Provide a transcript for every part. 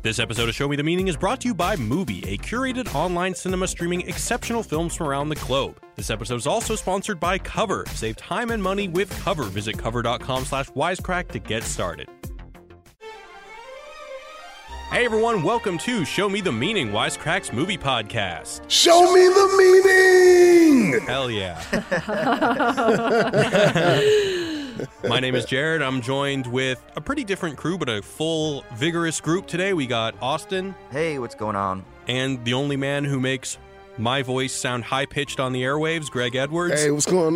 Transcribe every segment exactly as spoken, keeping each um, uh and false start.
This episode of Show Me the Meaning is brought to you by Mubi, a curated online cinema streaming exceptional films from around the globe. This episode is also sponsored by Cover. Save time and money with Cover. Visit cover.com slash wisecrack to get started. Hey everyone, welcome to Show Me the Meaning, Wisecrack's movie podcast. Show me the meaning! Hell yeah. My name is Jared. I'm joined with a pretty different crew, but a full, vigorous group today. We got Austin. Hey, what's going on? And the only man who makes my voice sound high-pitched on the airwaves, Greg Edwards. Hey, what's going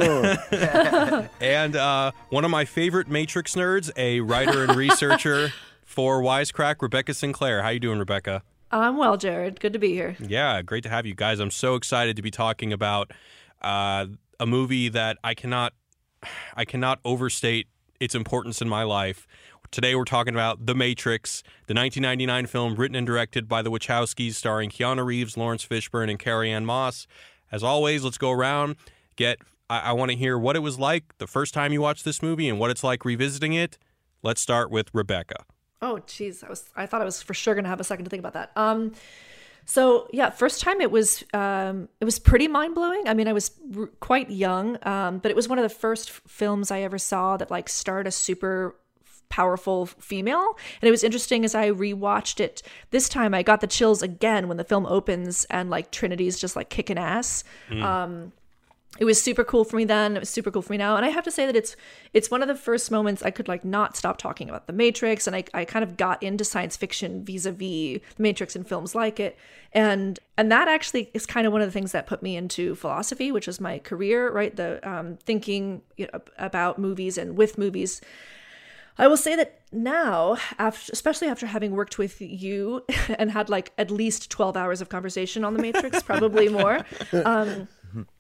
on? And uh, one of my favorite Matrix nerds, a writer and researcher for Wisecrack, Rebecca Sinclair. How you doing, Rebecca? I'm well, Jared. Good to be here. Yeah, great to have you guys. I'm so excited to be talking about uh, a movie that I cannot I cannot overstate its importance in my life. Today we're talking about The Matrix, the nineteen ninety-nine film written and directed by the Wachowskis, starring Keanu Reeves, Lawrence Fishburne, and Carrie-Anne Moss. As always, let's go around. Get I, I want to hear what it was like the first time you watched this movie and what it's like revisiting it. Let's start with Rebecca. Oh, geez. I was I thought I was for sure going to have a second to think about that. Um, so yeah, first time it was um, it was pretty mind blowing. I mean, I was r- quite young, um, but it was one of the first f- films I ever saw that like starred a super powerful female. And it was interesting as I rewatched it this time, I got the chills again when the film opens and like Trinity's just like kicking ass. Mm. Um, It was super cool for me then. It was super cool for me now. And I have to say that it's it's one of the first moments I could like not stop talking about The Matrix. And I, I kind of got into science fiction vis-a-vis The Matrix and films like it. And and that actually is kind of one of the things that put me into philosophy, which is my career, right? The um, thinking you know, about movies and with movies. I will say that now, after, especially after having worked with you and had like at least twelve hours of conversation on The Matrix, probably more, um,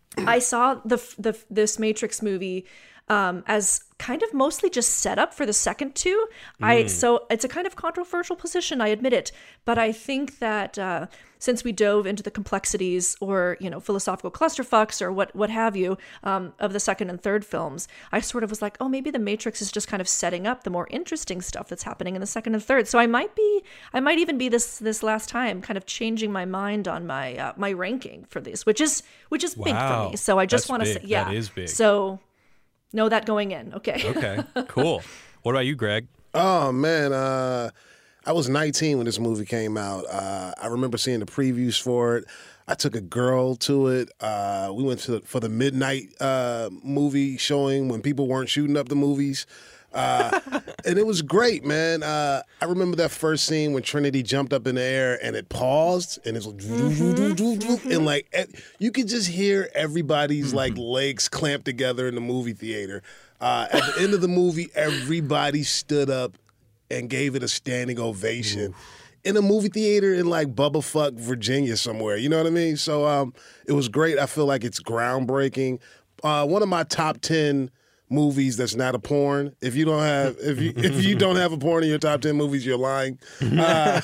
I saw the the this Matrix movie um, as kind of mostly just set up for the second two. Mm. I so it's a kind of controversial position, I admit it, but I think that uh, since we dove into the complexities or you know philosophical clusterfucks or what what have you um, of the second and third films, I sort of was like, oh, maybe the Matrix is just kind of setting up the more interesting stuff that's happening in the second and third. So I might be, I might even be this this last time kind of changing my mind on my uh, my ranking for these, which is which is Wow. big for me. So I just want to say, yeah, that is big. So know that going in, okay? Okay, cool. What about you, Greg? Oh, man. Uh, I was nineteen when this movie came out. Uh, I remember seeing the previews for it. I took a girl to it. Uh, we went to for the midnight uh, movie showing when people weren't shooting up the movies. Uh, and it was great, man. Uh, I remember that first scene when Trinity jumped up in the air and it paused and it's like, mm-hmm. and like you could just hear everybody's mm-hmm. like legs clamped together in the movie theater. Uh, at the end of the movie, everybody stood up and gave it a standing ovation. Ooh. In a movie theater in like Bubblefuck, Virginia somewhere. You know what I mean? So um, it was great. I feel like it's groundbreaking. Uh, one of my top ten movies that's not a porn. If you don't have if you if you don't have a porn in your top ten movies, you're lying. Uh,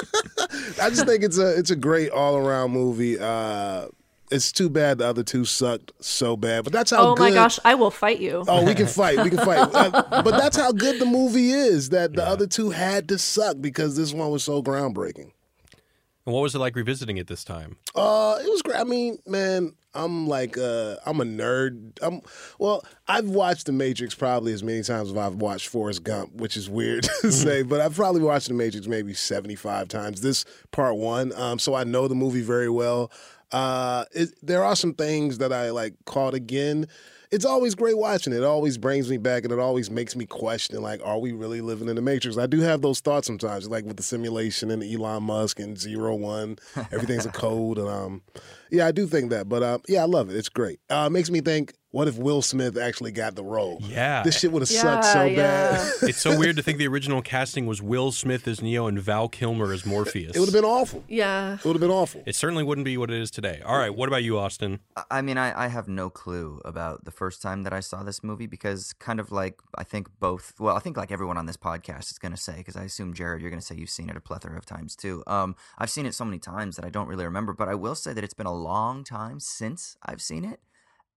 I just think it's a it's a great all around movie. Uh, it's too bad the other two sucked so bad, but that's how. Oh good, my gosh, I will fight you. Oh, we can fight. We can fight. Uh, but that's how good the movie is. That the Yeah. other two had to suck because this one was so groundbreaking. And what was it like revisiting it this time? Uh, it was great. I mean, man, I'm like, uh, I'm a nerd. I'm well, I've watched The Matrix probably as many times as I've watched Forrest Gump, which is weird to say, but I've probably watched The Matrix maybe seventy-five times. This part one, um, so I know the movie very well. Uh, it, there are some things that I like caught again. It's always great watching it. It always brings me back, and it always makes me question, like, are we really living in the Matrix? I do have those thoughts sometimes, like with the simulation and Elon Musk and Zero One. Everything's a code. And um, yeah, I do think that. But um, yeah, I love it. It's great. Uh, it makes me think, what if Will Smith actually got the role? Yeah. This shit would have Yeah, sucked so yeah. bad. It's so weird to think the original casting was Will Smith as Neo and Val Kilmer as Morpheus. It would have been awful. Yeah. It would have been awful. It certainly wouldn't be what it is today. All right, what about you, Austin? I mean, I, I have no clue about the first time that I saw this movie because kind of like, I think both, well, I think like everyone on this podcast is going to say, because I assume, Jared, you're going to say you've seen it a plethora of times too. Um, I've seen it so many times that I don't really remember, but I will say that it's been a long time since I've seen it.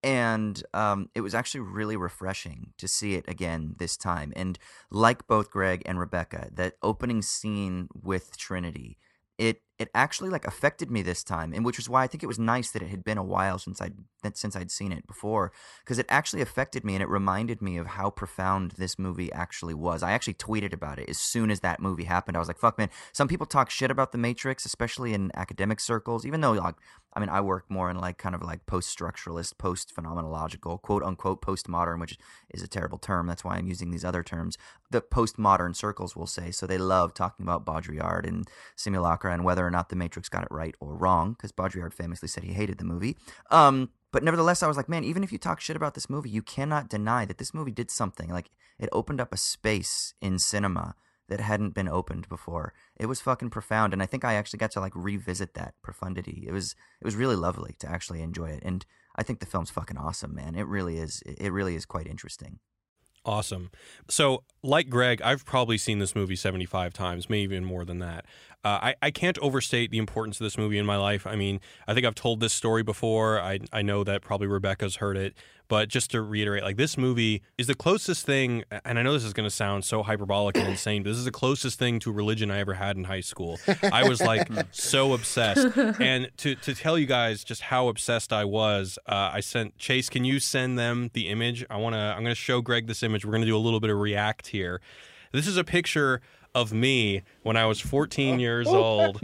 And um, it was actually really refreshing to see it again this time. And like both Greg and Rebecca, that opening scene with Trinity, it it actually like affected me this time, and which is why I think it was nice that it had been a while since I'd that since I'd seen it before, because it actually affected me and it reminded me of how profound this movie actually was. I actually tweeted about it as soon as that movie happened. I was like, "Fuck, man!" Some people talk shit about The Matrix, especially in academic circles, even though like. I mean, I work more in like kind of like post-structuralist, post-phenomenological, quote-unquote postmodern, which is a terrible term. That's why I'm using these other terms. The postmodern circles will say. So they love talking about Baudrillard and simulacra and whether or not The Matrix got it right or wrong, because Baudrillard famously said he hated the movie. Um, but nevertheless, I was like, man, even if you talk shit about this movie, you cannot deny that this movie did something. Like, it opened up a space in cinema that hadn't been opened before. It was fucking profound, and I think I actually got to like revisit that profundity. It was it was really lovely to actually enjoy it, and I think the film's fucking awesome, man. It really is. It really is quite interesting. Awesome. So, like Greg, I've probably seen this movie seventy-five times, maybe even more than that. Uh, I, I can't overstate the importance of this movie in my life. I mean, I think I've told this story before. I I know that probably Rebecca's heard it. But just to reiterate, like, this movie is the closest thing, and I know this is going to sound so hyperbolic and insane, but this is the closest thing to religion I ever had in high school. I was, like, so obsessed. And to, to tell you guys just how obsessed I was, uh, I sent, Chase, can you send them the image? I want to, I'm going to show Greg this image. We're going to do a little bit of react here. This is a picture of me when I was fourteen years old.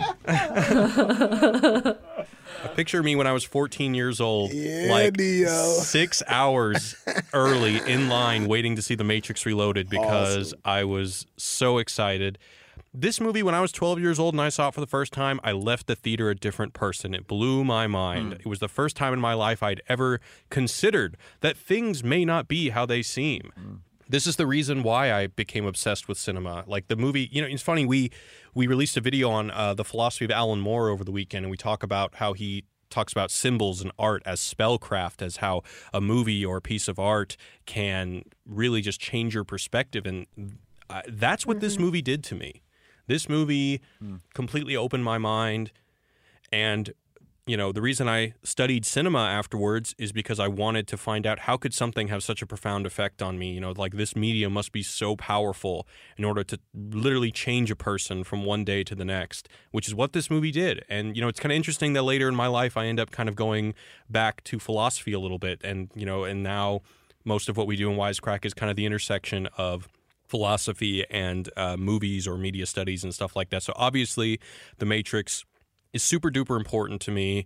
A picture of me when I was fourteen years old, yeah, like Neo. six hours early in line waiting to see The Matrix Reloaded because Awesome. I was so excited. This movie, when I was twelve years old and I saw it for the first time, I left the theater a different person. It blew my mind. Mm. It was the first time in my life I'd ever considered that things may not be how they seem. Mm. This is the reason why I became obsessed with cinema. Like the movie, you know, it's funny, we we released a video on uh, the philosophy of Alan Moore over the weekend, and we talk about how he talks about symbols and art as spellcraft, as how a movie or a piece of art can really just change your perspective. And uh, that's what mm-hmm. this movie did to me. This movie mm. completely opened my mind, and you know, the reason I studied cinema afterwards is because I wanted to find out how could something have such a profound effect on me. You know, like this medium must be so powerful in order to literally change a person from one day to the next, which is what this movie did. And, you know, it's kind of interesting that later in my life, I end up kind of going back to philosophy a little bit. And, you know, and now most of what we do in Wisecrack is kind of the intersection of philosophy and uh, movies or media studies and stuff like that. So obviously, The Matrix is super duper important to me.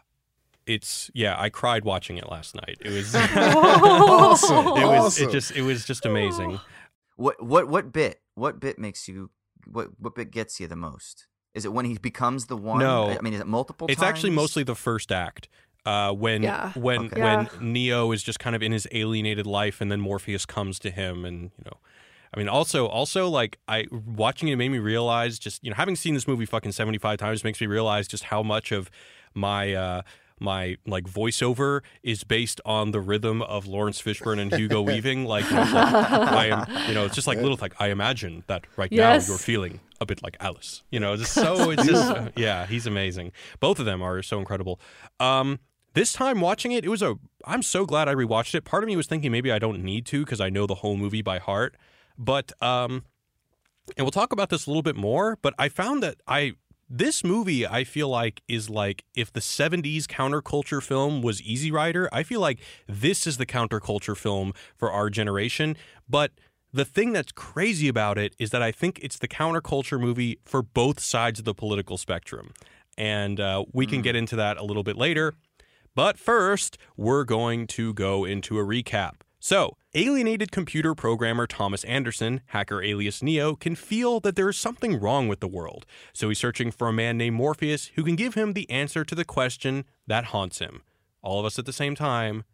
It's yeah, I cried watching it last night. It was awesome. It was awesome. it just it was just amazing. What what what bit? What bit makes you what what bit gets you the most? Is it when he becomes the one? No. I mean, is it multiple it's times? actually mostly the first act. Uh, when Yeah. when Okay. when Yeah. Neo is just kind of in his alienated life, and then Morpheus comes to him, and you know, I mean, also also like I watching it made me realize, just you know, having seen this movie fucking seventy-five times makes me realize just how much of my uh, my like voiceover is based on the rhythm of Lawrence Fishburne and Hugo Weaving. Like, you know, it's like I am, you know, it's just like little like I imagine that right Yes. now you're feeling a bit like Alice. You know, just so it's just uh, yeah, he's amazing. Both of them are so incredible. Um, This time watching it, it was a. I'm so glad I rewatched it. Part of me was thinking maybe I don't need to because I know the whole movie by heart. But um, and we'll talk about this a little bit more. But I found that I this movie I feel like is like if the seventies counterculture film was Easy Rider. I feel like this is the counterculture film for our generation. But the thing that's crazy about it is that I think it's the counterculture movie for both sides of the political spectrum, and uh, we can get into that a little bit later. But first, we're going to go into a recap. So, alienated computer programmer Thomas Anderson, hacker alias Neo, can feel that there is something wrong with the world. So he's searching for a man named Morpheus who can give him the answer to the question that haunts him. All of us at the same time.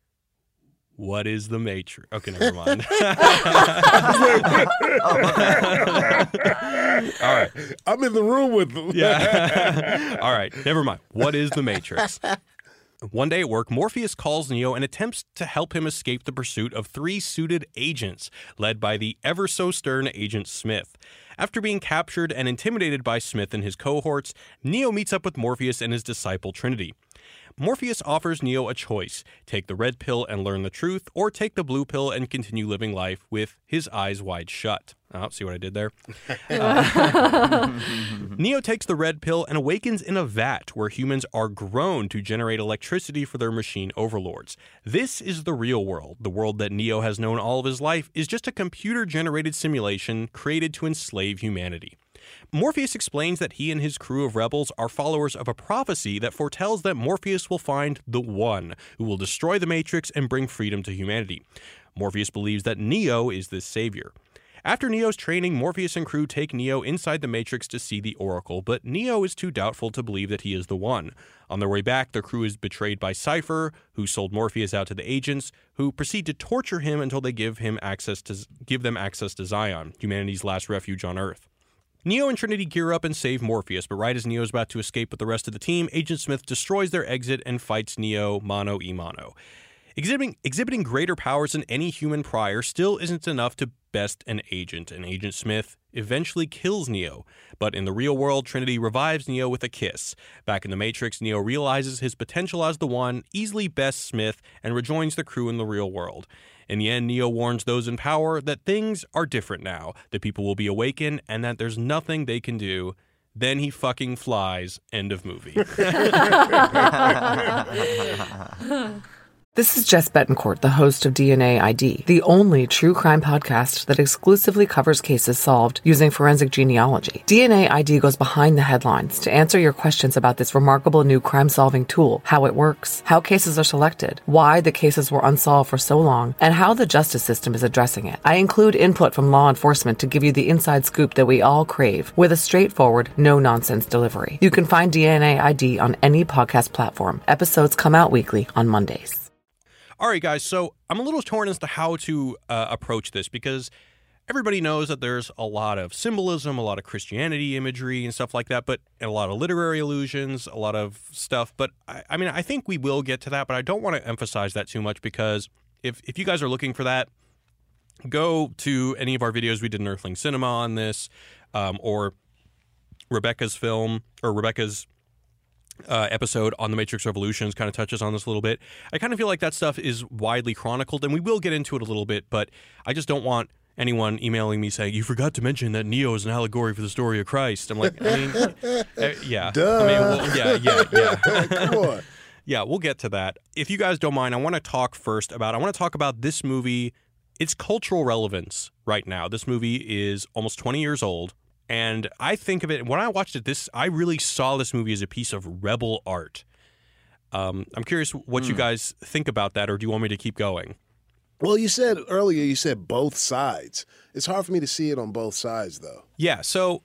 What is the Matrix? Okay, never mind. All right. I'm in the room with them. Yeah. All right, never mind. What is the Matrix? One day at work, Morpheus calls Neo and attempts to help him escape the pursuit of three suited agents, led by the ever-so-stern Agent Smith. After being captured and intimidated by Smith and his cohorts, Neo meets up with Morpheus and his disciple Trinity. Morpheus offers Neo a choice: take the red pill and learn the truth, or take the blue pill and continue living life with his eyes wide shut. Oh, see what I did there? Uh, Neo takes the red pill and awakens in a vat where humans are grown to generate electricity for their machine overlords. This is the real world. The world that Neo has known all of his life is just a computer-generated simulation created to enslave humanity. Morpheus explains that he and his crew of rebels are followers of a prophecy that foretells that Morpheus will find the One, who will destroy the Matrix and bring freedom to humanity. Morpheus believes that Neo is this savior. After Neo's training, Morpheus and crew take Neo inside the Matrix to see the Oracle, but Neo is too doubtful to believe that he is the One. On their way back, the crew is betrayed by Cypher, who sold Morpheus out to the agents, who proceed to torture him until they give him access to give them access to Zion, humanity's last refuge on Earth. Neo and Trinity gear up and save Morpheus, but right as Neo is about to escape with the rest of the team, Agent Smith destroys their exit and fights Neo mano a mano. Exhibiting, exhibiting greater powers than any human prior still isn't enough to best an agent, and Agent Smith eventually kills Neo. But in the real world, Trinity revives Neo with a kiss. Back in the Matrix, Neo realizes his potential as the One, easily bests Smith, and rejoins the crew in the real world. In the end, Neo warns those in power that things are different now, that people will be awakened, and that there's nothing they can do. Then he fucking flies. End of movie. This is Jess Betancourt, the host of D N A I D, the only true crime podcast that exclusively covers cases solved using forensic genealogy. D N A I D goes behind the headlines to answer your questions about this remarkable new crime-solving tool, how it works, how cases are selected, why the cases were unsolved for so long, and how the justice system is addressing it. I include input from law enforcement to give you the inside scoop that we all crave with a straightforward, no-nonsense delivery. You can find D N A I D on any podcast platform. Episodes come out weekly on Mondays. All right, guys, so I'm a little torn as to how to uh, approach this because everybody knows that there's a lot of symbolism, a lot of Christianity imagery and stuff like that, but and a lot of literary allusions, a lot of stuff. But I, I mean, I think we will get to that, but I don't want to emphasize that too much because if, if you guys are looking for that, go to any of our videos. We did an Earthling Cinema on this, um, or Rebecca's film, or Rebecca's Uh, episode on the Matrix Revolutions kind of touches on this a little bit. I kind of feel like that stuff is widely chronicled, and we will get into it a little bit, but I just don't want anyone emailing me saying, you forgot to mention that Neo is an allegory for the story of Christ. I'm like, I mean, uh, yeah. Duh. I mean, well, yeah, yeah, yeah. Come on. Yeah, we'll get to that. If you guys don't mind, I want to talk first about, I want to talk about this movie, its cultural relevance right now. This movie is almost twenty years old. And I think of it, when I watched it, this I really saw this movie as a piece of rebel art. Um, I'm curious what mm. you guys think about that, or do you want me to keep going? Well, you said earlier, you said both sides. It's hard for me to see it on both sides, though. Yeah, so,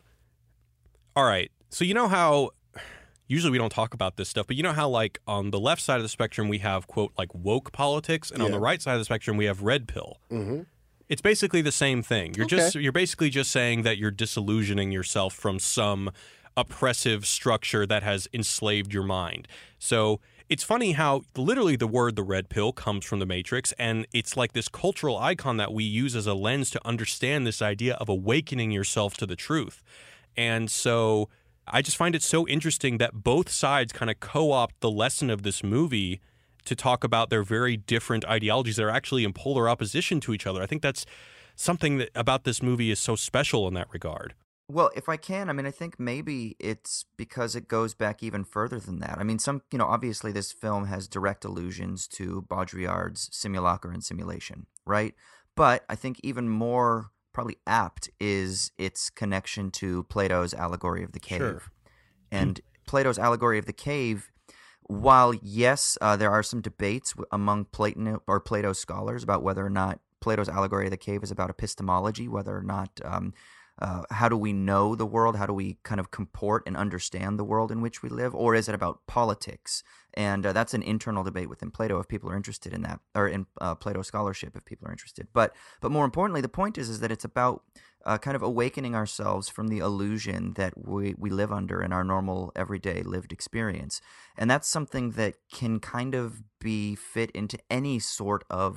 all right. So you know how, usually we don't talk about this stuff, but you know how, like, on the left side of the spectrum, we have, quote, like, woke politics, and yeah. on the right side of the spectrum, we have red pill. Mm-hmm. It's basically the same thing. You're okay. just you're basically just saying that you're disillusioning yourself from some oppressive structure that has enslaved your mind. So it's funny how literally the word the red pill comes from the Matrix, and it's like this cultural icon that we use as a lens to understand this idea of awakening yourself to the truth. And so I just find it so interesting that both sides kind of co-opt the lesson of this movie to talk about their very different ideologies that are actually in polar opposition to each other. I think that's something that about this movie is so special in that regard. Well, if I can, I mean, I think maybe it's because it goes back even further than that. I mean, some, you know, obviously this film has direct allusions to Baudrillard's Simulacre and Simulation, right? But I think even more probably apt is its connection to Plato's Allegory of the Cave. Sure. And Plato's Allegory of the Cave, while yes, uh, there are some debates among Platon or Plato scholars about whether or not Plato's Allegory of the Cave is about epistemology, whether or not um, uh, how do we know the world, how do we kind of comport and understand the world in which we live, or is it about politics? And uh, that's an internal debate within Plato if people are interested in that, or in uh, Plato scholarship if people are interested. But but more importantly, the point is is that it's about Uh, kind of awakening ourselves from the illusion that we, we live under in our normal, everyday lived experience. And that's something that can kind of be fit into any sort of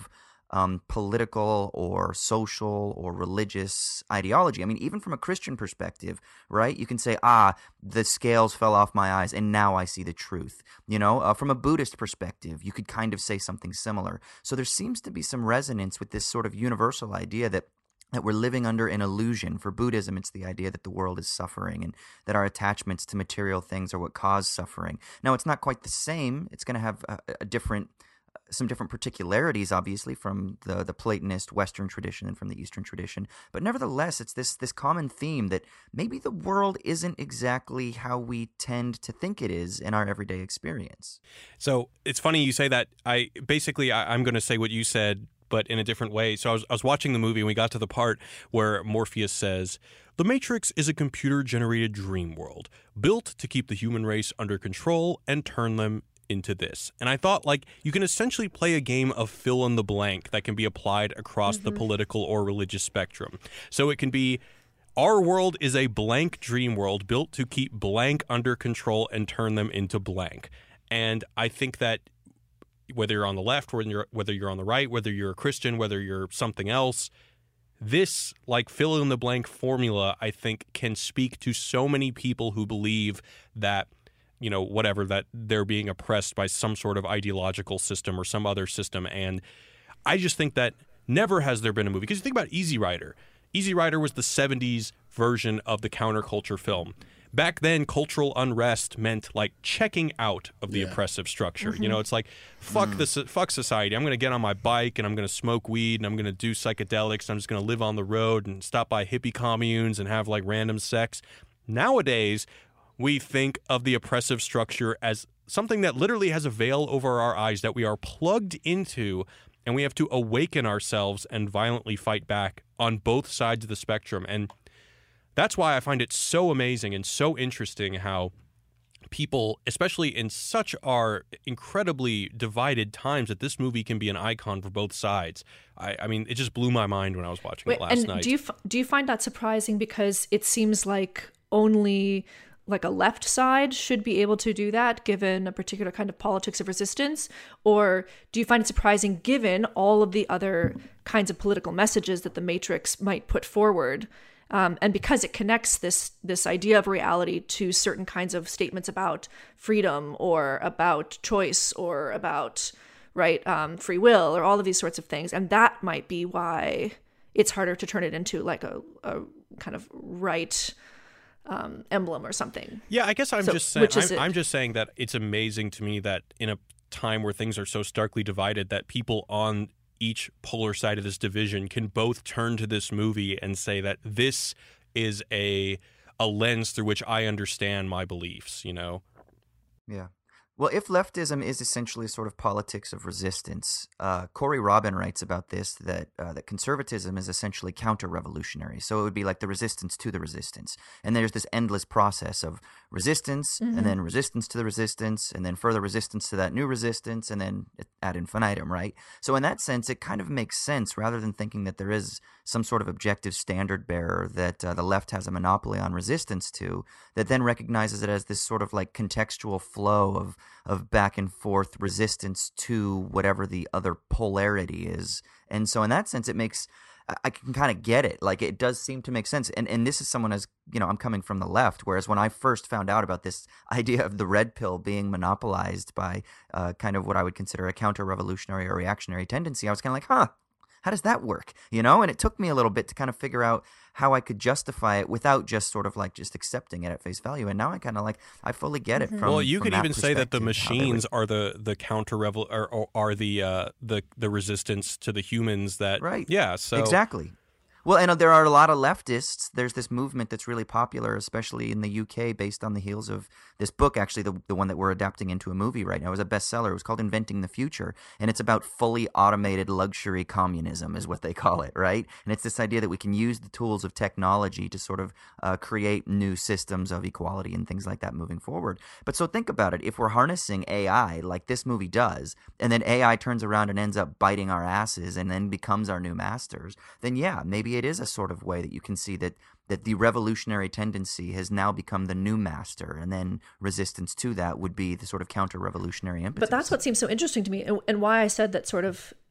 um, political or social or religious ideology. I mean, even from a Christian perspective, right? You can say, ah, the scales fell off my eyes and now I see the truth. You know, uh, from a Buddhist perspective, you could kind of say something similar. So there seems to be some resonance with this sort of universal idea that that we're living under an illusion. For Buddhism, it's the idea that the world is suffering and that our attachments to material things are what cause suffering. Now, it's not quite the same. It's going to have a, a different, some different particularities, obviously, from the, the Platonist Western tradition and from the Eastern tradition. But nevertheless, it's this, this common theme that maybe the world isn't exactly how we tend to think it is in our everyday experience. So it's funny you say that. I basically, I, I'm going to say what you said, but in a different way. So I was, I was watching the movie and we got to the part where Morpheus says, "The Matrix is a computer-generated dream world built to keep the human race under control and turn them into this." And I thought, like, you can essentially play a game of fill in the blank that can be applied across mm-hmm. the political or religious spectrum. So it can be, our world is a blank dream world built to keep blank under control and turn them into blank. And I think that whether you're on the left, whether you're, whether you're on the right, whether you're a Christian, whether you're something else, this, like, fill-in-the-blank formula, I think, can speak to so many people who believe that, you know, whatever, that they're being oppressed by some sort of ideological system or some other system. And I just think that never has there been a movie. Because you think about Easy Rider. Easy Rider was the seventies version of the counterculture film. Back then, cultural unrest meant, like, checking out of the yeah. oppressive structure. Mm-hmm. You know, it's like, fuck mm. this, fuck society. I'm going to get on my bike and I'm going to smoke weed and I'm going to do psychedelics. I'm just going to live on the road and stop by hippie communes and have, like, random sex. Nowadays, we think of the oppressive structure as something that literally has a veil over our eyes that we are plugged into, and we have to awaken ourselves and violently fight back on both sides of the spectrum. And that's why I find it so amazing and so interesting how people, especially in such our incredibly divided times, that this movie can be an icon for both sides. I, I mean, it just blew my mind when I was watching Wait, it last and night. Do you, do you find that surprising because it seems like only like a left side should be able to do that given a particular kind of politics of resistance? Or do you find it surprising given all of the other kinds of political messages that the Matrix might put forward? Um, and because it connects this this idea of reality to certain kinds of statements about freedom or about choice or about right um, free will or all of these sorts of things. And that might be why it's harder to turn it into like a, a kind of right um, emblem or something. Yeah, I guess I'm so, just saying I'm, it? I'm just saying that it's amazing to me that in a time where things are so starkly divided that people on each polar side of this division can both turn to this movie and say that this is a a lens through which I understand my beliefs, you know? Yeah. Well, if leftism is essentially sort of politics of resistance, uh, Corey Robin writes about this, that uh, that conservatism is essentially counter-revolutionary. So it would be like the resistance to the resistance. And there's this endless process of resistance, mm-hmm. and then resistance to the resistance, and then further resistance to that new resistance, and then ad infinitum, right? So in that sense, it kind of makes sense, rather than thinking that there is some sort of objective standard bearer that uh, the left has a monopoly on resistance to, that then recognizes it as this sort of like contextual flow of of back and forth resistance to whatever the other polarity is. And so in that sense, it makes, I can kind of get it. Like, it does seem to make sense. And and this is someone as, you know, I'm coming from the left, whereas when I first found out about this idea of the red pill being monopolized by uh, kind of what I would consider a counter-revolutionary or reactionary tendency, I was kind of like, huh, how does that work? You know, and it took me a little bit to kind of figure out how I could justify it without just sort of like just accepting it at face value. And now I kind of like, I fully get it. From well, you from could that even say that the perspective, machines would... are the the counter revel or, or are the uh, the the resistance to the humans. That right? Yeah. So exactly. Well, and there are a lot of leftists. There's this movement that's really popular, especially in the U K, based on the heels of this book, actually, the, the one that we're adapting into a movie right now. It was a bestseller. It was called Inventing the Future, and it's about fully automated luxury communism is what they call it, right? And it's this idea that we can use the tools of technology to sort of uh, create new systems of equality and things like that moving forward. But so think about it. If we're harnessing A I like this movie does, and then A I turns around and ends up biting our asses and then becomes our new masters, then yeah, maybe it is a sort of way that you can see that that the revolutionary tendency has now become the new master, and then resistance to that would be the sort of counter-revolutionary impetus. But that's what seems so interesting to me, and, and why I said that sort of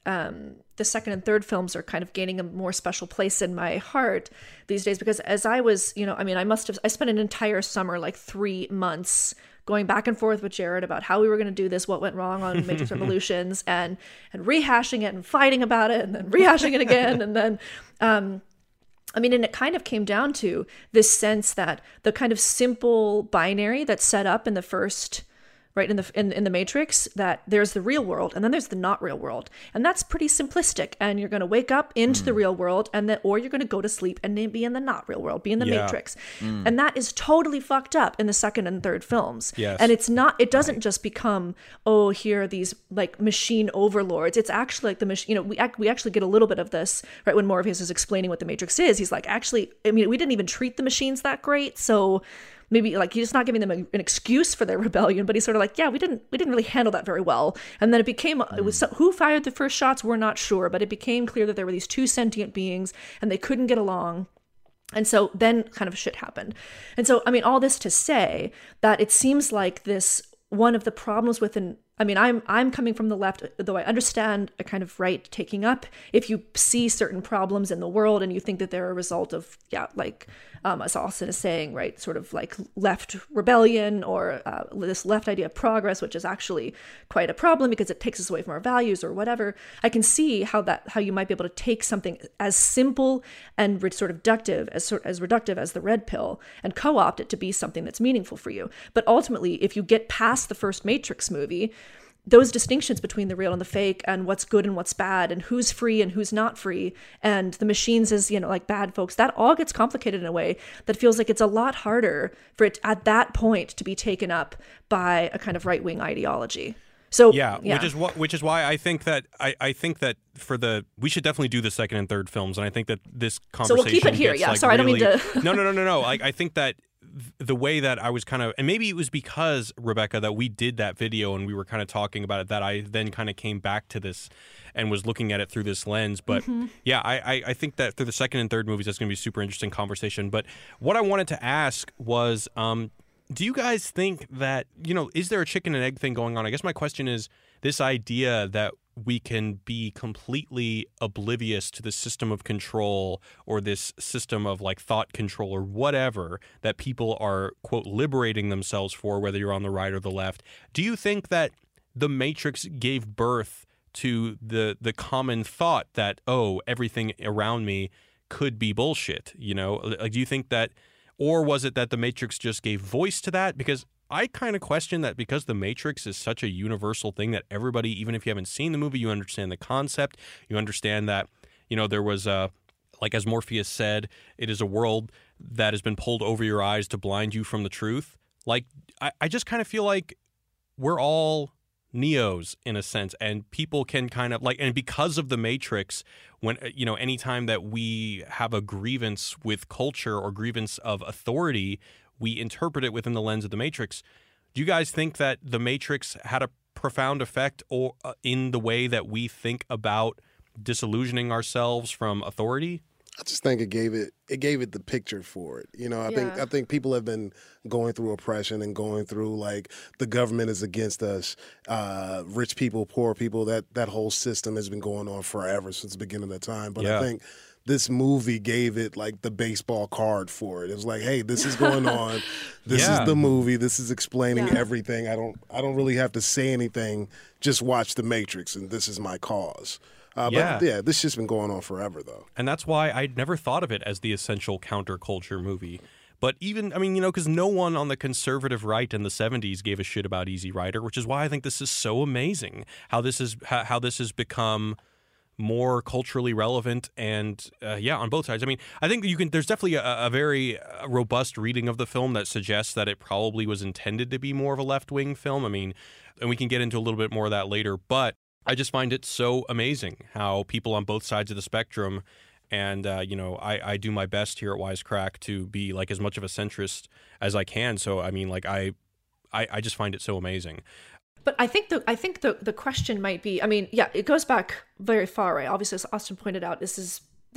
um, the second and third films are kind of gaining a more special place in my heart these days, because as I was, you know, I mean, I must have, I spent an entire summer, like three months going back and forth with Jared about how we were going to do this, what went wrong on Matrix Revolutions, and, and rehashing it and fighting about it and then rehashing it again. And then, um, I mean, and it kind of came down to this sense that the kind of simple binary that's set up in the first, right, in the in, in the Matrix, that there's the real world and then there's the not real world, and that's pretty simplistic. And you're going to wake up into mm. the real world, and then, or you're going to go to sleep and then be in the not real world, be in the yeah. Matrix, mm. and that is totally fucked up in the second and third films. Yes. And it's not. It doesn't right. just become, oh, here are these like machine overlords. It's actually like the machine. You know, we we actually get a little bit of this right when Morpheus is explaining what the Matrix is. He's like, actually, I mean, we didn't even treat the machines that great, so. Maybe like he's just not giving them a, an excuse for their rebellion, but he's sort of like, yeah, we didn't we didn't really handle that very well. And then it became it was who fired the first shots, we're not sure, but it became clear that there were these two sentient beings and they couldn't get along. And so then kind of shit happened. And so I mean, all this to say that it seems like this one of the problems with an I mean, I'm I'm coming from the left, though I understand a kind of right taking up if you see certain problems in the world and you think that they're a result of, yeah, like um, as Austin is saying, right, sort of like left rebellion or uh, this left idea of progress, which is actually quite a problem because it takes us away from our values or whatever. I can see how that how you might be able to take something as simple and re- sort of reductive as as reductive as the red pill and co-opt it to be something that's meaningful for you. But ultimately, if you get past the first Matrix movie, those distinctions between the real and the fake and what's good and what's bad and who's free and who's not free and the machines as, you know, like bad folks, that all gets complicated in a way that feels like it's a lot harder for it at that point to be taken up by a kind of right-wing ideology. So yeah, yeah. which is what which is why I think that I, I think that for the we should definitely do the second and third films, and I think that this conversation. So we'll keep it here. Gets, yeah, like, sorry, really, I don't mean to. no, no, no, no, no. Like I think that the way that I was kind of, and maybe it was because, Rebecca, that we did that video and we were kind of talking about it, that I then kind of came back to this and was looking at it through this lens. But mm-hmm. yeah, I, I, I think that through the second and third movies, that's going to be a super interesting conversation. But what I wanted to ask was, um, do you guys think that, you know, is there a chicken and egg thing going on? I guess my question is this idea that we can be completely oblivious to the system of control or this system of like thought control or whatever that people are, quote, liberating themselves for, whether you're on the right or the left. Do you think that the Matrix gave birth to the the common thought that, oh, everything around me could be bullshit? You know, like, do you think that, or was it that the Matrix just gave voice to that? Because I kind of question that because the Matrix is such a universal thing that everybody, even if you haven't seen the movie, you understand the concept. You understand that, you know, there was a, like as Morpheus said, it is a world that has been pulled over your eyes to blind you from the truth. Like, I, I just kind of feel like we're all Neos in a sense, and people can kind of like, and because of the Matrix, when, you know, anytime that we have a grievance with culture or grievance of authority, we interpret it within the lens of the Matrix. Do you guys think that the Matrix had a profound effect or uh, in the way that we think about disillusioning ourselves from authority? I just think it gave it it gave it the picture for it. You know, I yeah. think I think people have been going through oppression and going through like the government is against us, uh, rich people, poor people. That that whole system has been going on forever since the beginning of time. But yeah. I think this movie gave it like the baseball card for it. It was like, hey, this is going on. This yeah. is the movie. This is explaining yeah. everything. I don't I don't really have to say anything. Just watch The Matrix, and this is my cause. Uh, yeah. But yeah, this shit's been going on forever, though. And that's why I'd never thought of it as the essential counterculture movie. But even, I mean, you know, because no one on the conservative right in the seventies gave a shit about Easy Rider, which is why I think this is so amazing. How this is how, how this has become more culturally relevant, and uh, yeah, on both sides. I mean, I think you can. There's definitely a, a very uh, robust reading of the film that suggests that it probably was intended to be more of a left-wing film. I mean, and we can get into a little bit more of that later, but I just find it so amazing how people on both sides of the spectrum, and uh, you know, I, I do my best here at Wisecrack to be like as much of a centrist as I can. So I mean, like I, I, I just find it so amazing. But I think the I think the the question might be, I mean, yeah, it goes back very far, right? Obviously, as Austin pointed out, this is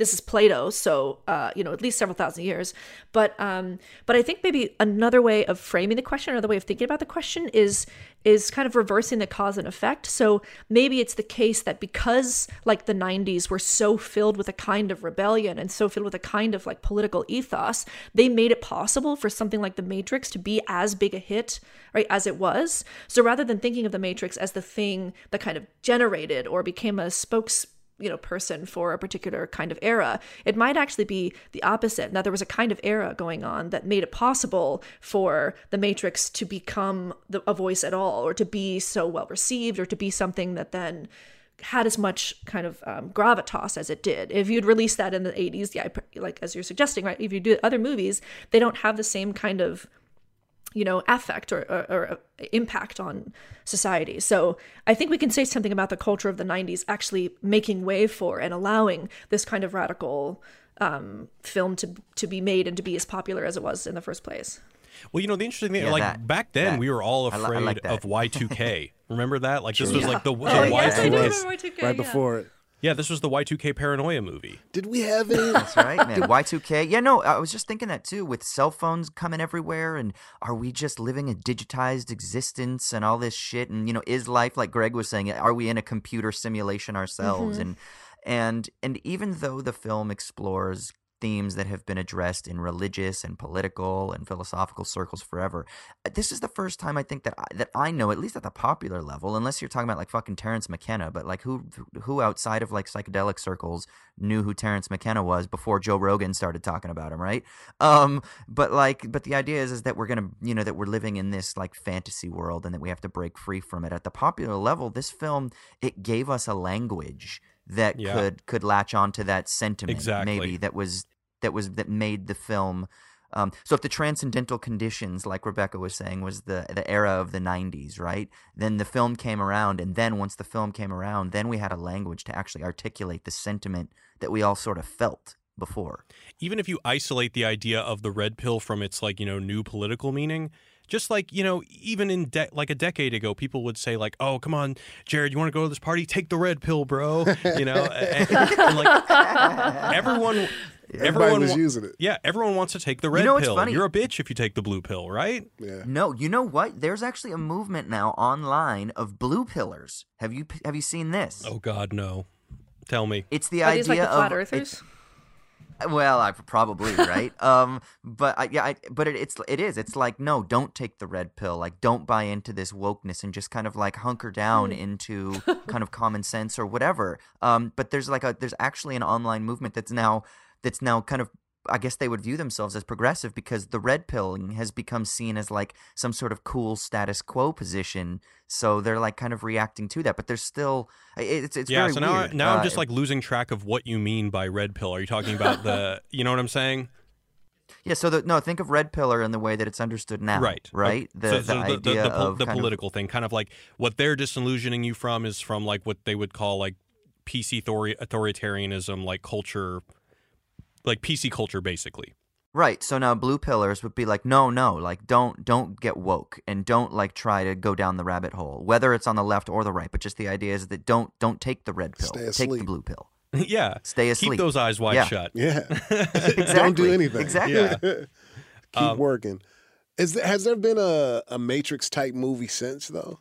this is Plato, so uh, you know, at least several thousand years. But um, but I think maybe another way of framing the question, another way of thinking about the question is is kind of reversing the cause and effect. So maybe it's the case that because like the nineties were so filled with a kind of rebellion and so filled with a kind of like political ethos, they made it possible for something like The Matrix to be as big a hit, right, as it was. So rather than thinking of The Matrix as the thing that kind of generated or became a spokes you know, person for a particular kind of era, it might actually be the opposite. Now, there was a kind of era going on that made it possible for The Matrix to become the, a voice at all, or to be so well received, or to be something that then had as much kind of um, gravitas as it did. If you'd released that in the eighties, yeah, like as you're suggesting, right? If you do other movies, they don't have the same kind of you know, affect or, or, or impact on society. So I think we can say something about the culture of the nineties actually making way for and allowing this kind of radical um, film to to be made and to be as popular as it was in the first place. Well, you know, the interesting thing, Yeah, like that- back then, that. we were all I li- I afraid like that. of Y two K. Remember that? Like, this True. was like the, the Oh, yes, I Y two do K. remember Y two K, right yeah. before it. Yeah, this was the Y two K paranoia movie. Did we have any? That's right, man. Y two K. Yeah, no, I was just thinking that too, with cell phones coming everywhere, and are we just living a digitized existence and all this shit? And, you know, is life, like Greg was saying, are we in a computer simulation ourselves? Mm-hmm. And and and even though the film explores themes that have been addressed in religious and political and philosophical circles forever, this is the first time I think that I, that I know, at least at the popular level, unless you're talking about like fucking Terrence McKenna, but like who who outside of like psychedelic circles knew who Terrence McKenna was before Joe Rogan started talking about him, right? Um, but like, but the idea is is that we're gonna, you know, that we're living in this like fantasy world and that we have to break free from it. At the popular level, this film, it gave us a language that Yeah. could could latch onto that sentiment, Exactly. maybe that was that was that made the film. Um, so if the transcendental conditions, like Rebecca was saying, was the the era of the nineties, right? Then the film came around, and then once the film came around, then we had a language to actually articulate the sentiment that we all sort of felt before. Even if you isolate the idea of the red pill from its like, you know, new political meaning, just like, you know, even in de- like a decade ago, people would say like, oh, come on, Jared, you want to go to this party? Take the red pill, bro. You know, and, and like everyone, Everybody everyone was wa- using it. Yeah, everyone wants to take the red know what's pill. funny? You're a bitch if you take the blue pill, right? Yeah. No, you know what? There's actually a movement now online of blue pillars. Have you have you seen this? Oh God, no. Tell me. It's the Are idea these like the flat of earthers? Well, I probably right. um, but I, yeah, I, but it, it's it is. It's like no, don't take the red pill. Like, don't buy into this wokeness and just kind of like hunker down into kind of common sense or whatever. Um, but there's like a there's actually an online movement that's now that's now kind of. I guess they would view themselves as progressive because the red pilling has become seen as like some sort of cool status quo position. So they're like kind of reacting to that, but there's still it's it's Yeah, very so now, I, weird. now Uh, I'm just like losing track of what you mean by red pill. Are you talking about the, you know what I'm saying? Yeah, so the, no, think of red pillar in the way that it's understood now. Right. Right. Okay. The, so, the so the, idea the, the, pol- of the kind of- political thing, kind of like what they're disillusioning you from is from like what they would call like P C authori- authoritarianism, like culture, like P C culture, basically. Right. So now blue pillars would be like, no, no, like don't don't get woke and don't like try to go down the rabbit hole, whether it's on the left or the right. But just the idea is that don't don't take the red pill, Stay take the asleep. blue pill. Yeah. Stay asleep. Keep those eyes wide Yeah. shut. Yeah. Exactly. Don't do anything. Exactly. Yeah. Keep Um, working. Is there, has there been a, a Matrix type movie since though?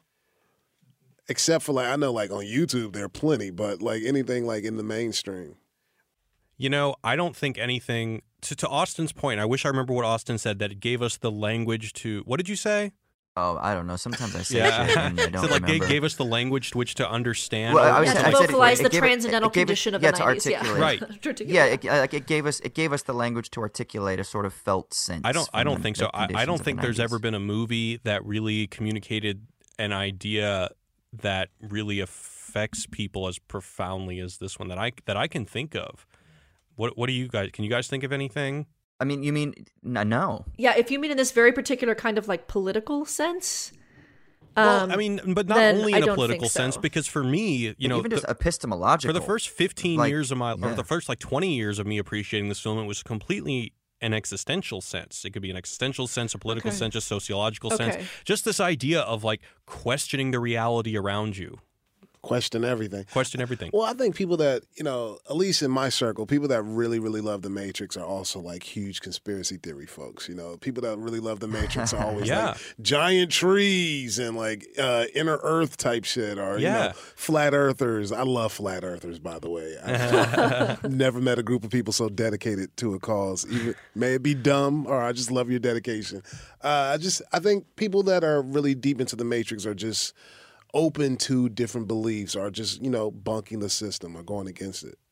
Except for like I know like on YouTube there are plenty, but like anything like in the mainstream. You know, I don't think anything, to, to Austin's point, I wish I remember what Austin said, that it gave us the language to, what did you say? Oh, I don't know. Sometimes I say Yeah. shit and I don't so like remember. it gave us the language to which to understand. Well, or I was- Yeah, something I to like- said it- vocalize it the gave it- transcendental it gave it- condition of yeah, the to nineties. articulate. Yeah. Right. To articulate Yeah, that. it, like it gave us it gave us the language to articulate a sort of felt sense. I don't. I from don't the- think the so. I, I conditions don't of the think there's nineties. ever been a movie that really communicated an idea that really affects people as profoundly as this one that I that I can think of. What What do you guys? Can you guys think of anything? I mean, you mean n- no? Yeah, if you mean in this very particular kind of like political sense. Well, um, I mean, but not then only I in a don't political think sense, so. because for me, you know, even just the- epistemological. for the first fifteen like, years of my, or yeah. the first like twenty years of me appreciating this film, it was completely an existential sense. It could be an existential sense, a political Okay. sense, a sociological Okay. sense. Just this idea of like questioning the reality around you. Question everything. Question everything. Well, I think people that, you know, at least in my circle, people that really, really love The Matrix are also like huge conspiracy theory folks. You know, people that really love The Matrix are always Yeah. like giant trees and like uh, inner earth type shit or, you Yeah. know, flat earthers. I love flat earthers, by the way. I've never met a group of people so dedicated to a cause. Even may it be dumb or I just love your dedication. Uh, I just, I think people that are really deep into The Matrix are just open to different beliefs or just, you know, bunking the system or going against it.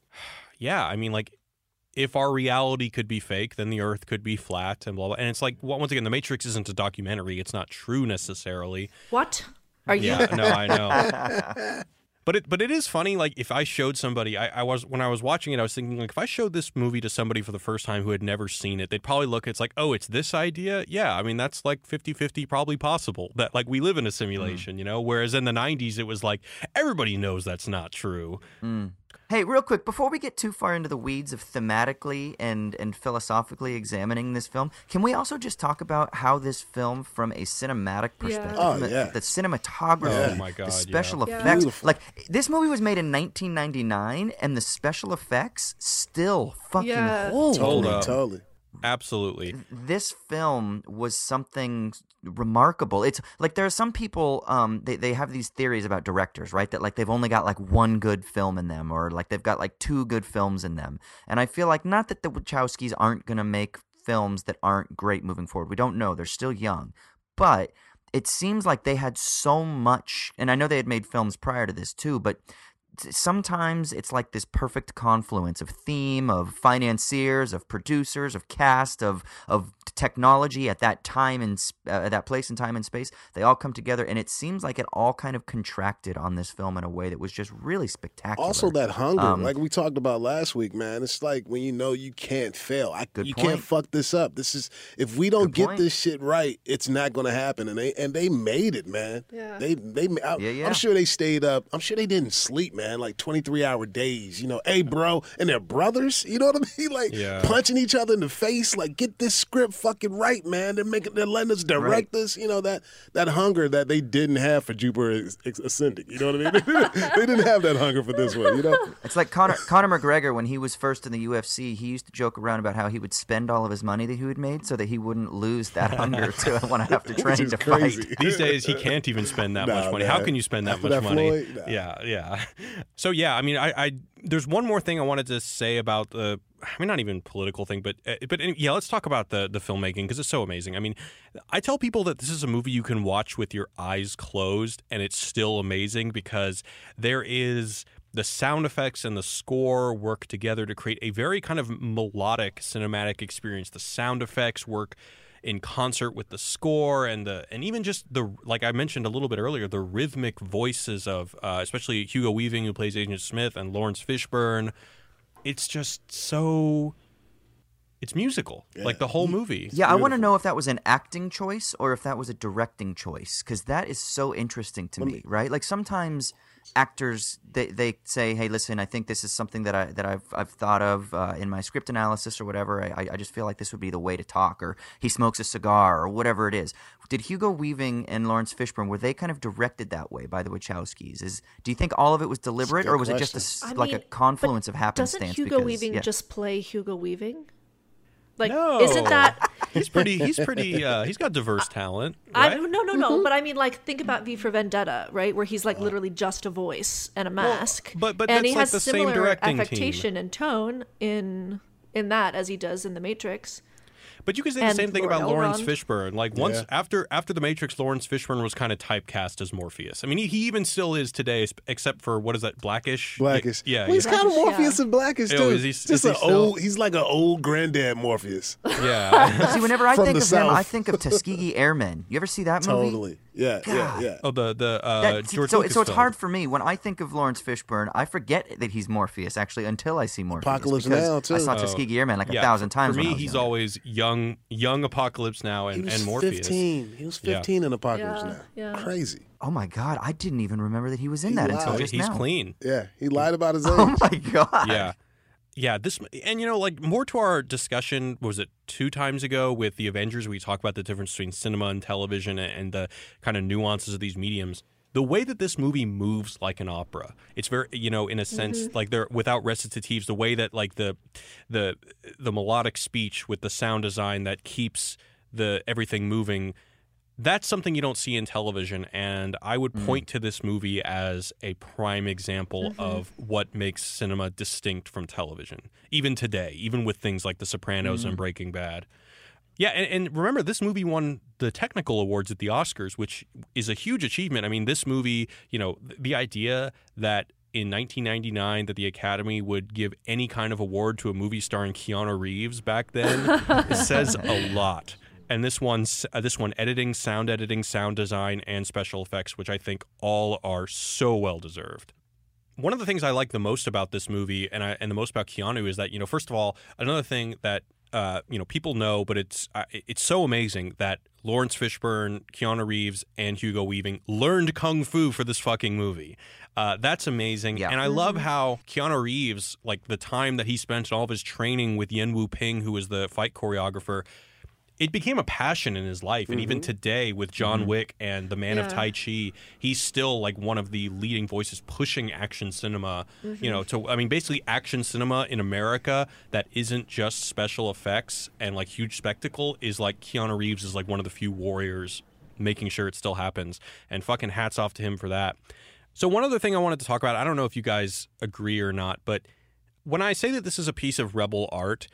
Yeah, I mean, like, if our reality could be fake, then the Earth could be flat and blah, blah. And it's like, well, once again, The Matrix isn't a documentary. It's not true necessarily. What? Are you? Yeah, no, I know. But it, but it is funny. Like, if I showed somebody, I, I was when I was watching it, I was thinking, like, if I showed this movie to somebody for the first time who had never seen it, they'd probably look. It's like, oh, it's this idea. Yeah, I mean, that's like fifty-fifty probably possible. That like we live in a simulation, mm. you know. Whereas in the nineties, it was like everybody knows that's not true. Mm. Hey, real quick, before we get too far into the weeds of thematically and, and philosophically examining this film, can we also just talk about how this film, from a cinematic perspective, Yeah. Oh, the, yeah. the cinematography, Oh, my God, the special yeah. effects, Beautiful. like this movie was made in nineteen ninety-nine, and the special effects still fucking Yeah. hold. Hold up. Totally. Absolutely. This film was something remarkable. It's like there are some people, um, they, they have these theories about directors, right? That like they've only got like one good film in them, or like they've got like two good films in them. And I feel like not that the Wachowskis aren't going to make films that aren't great moving forward. We don't know. They're still young. But it seems like they had so much, and I know they had made films prior to this too, but sometimes it's like this perfect confluence of theme, of financiers, of producers, of cast, of of technology at that time and uh, at that place and time and space. They all come together, and it seems like it all kind of contracted on this film in a way that was just really spectacular. Also, that hunger, Um, like we talked about last week, man. It's like when you know you can't fail. I, Good you point. can't fuck this up. This is if we don't Good get point. this shit right, it's not going to happen. And they and they made it, man. Yeah. They they. I, Yeah, yeah. I'm sure they stayed up. I'm sure they didn't sleep, man. Like twenty-three hour days. You know, hey, bro, and they're brothers. You know what I mean? Like Yeah. punching each other in the face. Like get this script fucking right, man. They're making. They're letting us direct us. You know that that hunger that they didn't have for Jupiter Ascending. You know what I mean? They didn't have that hunger for this one. You know. It's like Conor, Conor McGregor, when he was first in the U F C, he used to joke around about how he would spend all of his money that he had made so that he wouldn't lose that hunger to want to have to train is to crazy. fight. These days, he can't even spend that Nah, much money. man. How can you spend that After much that money? Floyd, nah. Yeah, yeah. So yeah, I mean, I, I there's one more thing I wanted to say about the. I mean, not even political thing, but uh, but yeah, let's talk about the the filmmaking because it's so amazing. I mean, I tell people that this is a movie you can watch with your eyes closed, and it's still amazing because there is. The sound effects and the score work together to create a very kind of melodic cinematic experience. The sound effects work in concert with the score and the and even just the like I mentioned a little bit earlier, the rhythmic voices of uh, especially Hugo Weaving, who plays Agent Smith, and Lawrence Fishburne. It's just so. It's musical, Yeah. like the whole movie. Yeah, I want to beautiful. know if that was an acting choice or if that was a directing choice, because that is so interesting to me, right? Like sometimes actors they, they say, "Hey, listen, I think this is something that I that I've I've thought of uh, in my script analysis or whatever. I I just feel like this would be the way to talk." Or he smokes a cigar or whatever it is. Did Hugo Weaving and Lawrence Fishburne, were they kind of directed that way by the Wachowskis? Is do you think all of it was deliberate, good or was it just a question. s I like mean, a confluence but of happenstance? Doesn't Hugo because, Weaving yeah. just play Hugo Weaving? Like, No. isn't that? He's pretty. He's pretty. Uh, he's got diverse talent. I Right? no no no. But I mean, like, think about V for Vendetta, right? Where he's like literally just a voice and a mask. but- but and that's he like has the same similar directing team. affectation and tone in in that as he does in The Matrix. But you could say the And same thing Lord about Lawrence Elrond. Fishburne. Like once Yeah. after after the Matrix, Lawrence Fishburne was kind of typecast as Morpheus. I mean, he, he even still is today, sp- except for what is that, Blackish? Blackish. Yeah, Well, he's yeah. kind of Blackish, Morpheus yeah. and Blackish Oh, too. is he- Just is he an still- old. He's like an old granddad Morpheus. yeah. See, whenever I From think the of him, I South. think of Tuskegee Airmen. You ever see that movie? Totally. Yeah. Yeah. God. Yeah. Oh, the the uh, That- George so, Lucas so it's film. hard for me when I think of Lawrence Fishburne. I forget that he's Morpheus actually until I see Morpheus. Apocalypse because Now, too. I saw Oh. Tuskegee Airmen like Yeah, a thousand for- times. For when me, I was he's younger. always young, young Apocalypse Now He and, was and Morpheus. fifteen. He was Yeah. fifteen in Apocalypse Yeah, Now. yeah. Crazy. Oh my god, I didn't even remember that he was in He that lied. until Oh, just he's now. clean. Yeah. He lied about his age. Oh my god. Yeah. Yeah, this and you know, like more to our discussion, was it two times ago with the Avengers? We talked about the difference between cinema and television and the kind of nuances of these mediums. the way that this movie moves like an opera. It's very, you know, in a sense, mm-hmm. like they're without recitatives, the way that like the the the melodic speech with the sound design that keeps the everything moving. That's something you don't see in television, and I would point mm. to this movie as a prime example mm-hmm. of what makes cinema distinct from television, even today, even with things like The Sopranos mm. and Breaking Bad. Yeah, and, and remember, this movie won the technical awards at the Oscars, which is a huge achievement. I mean, this movie, you know, the idea that in nineteen ninety-nine that the Academy would give any kind of award to a movie starring Keanu Reeves back then says a lot. And this one's uh, this one editing, sound editing, sound design, and special effects, which I think all are so well deserved. One of the things I like the most about this movie, and I, and the most about Keanu, is that, you know, first of all, another thing that uh, you know people know, but it's uh, it's so amazing that Lawrence Fishburne, Keanu Reeves, and Hugo Weaving learned kung fu for this fucking movie. Uh, that's amazing. Yeah. And I love how Keanu Reeves, like the time that he spent in all of his training with Yen Wu Ping, who was the fight choreographer, it became a passion in his life. And mm-hmm. even today with John mm-hmm. Wick and The Man yeah. of Tai Chi, he's still like one of the leading voices pushing action cinema, mm-hmm. you know, to, I mean, basically action cinema in America that isn't just special effects and like huge spectacle is like Keanu Reeves is like one of the few warriors making sure it still happens. And fucking hats off to him for that. So one other thing I wanted to talk about, I don't know if you guys agree or not, but when I say that this is a piece of rebel art,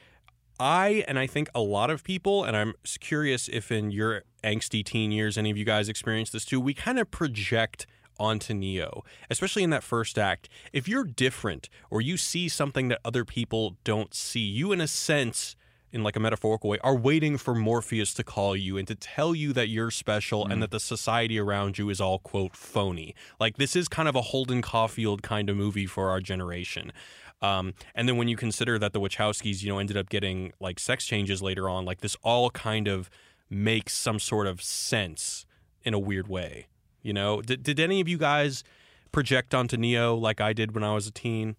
I, and I think a lot of people, and I'm curious if in your angsty teen years any of you guys experienced this too, we kind of project onto Neo, especially in that first act. If you're different or you see something that other people don't see, you in a sense, in like a metaphorical way, are waiting for Morpheus to call you and to tell you that you're special mm. and that the society around you is all, quote, phony. Like this is kind of a Holden Caulfield kind of movie for our generation. Um, and then when you consider that the Wachowskis, you know, ended up getting like sex changes later on, like this all kind of makes some sort of sense in a weird way. You know, did, did any of you guys project onto Neo like I did when I was a teen?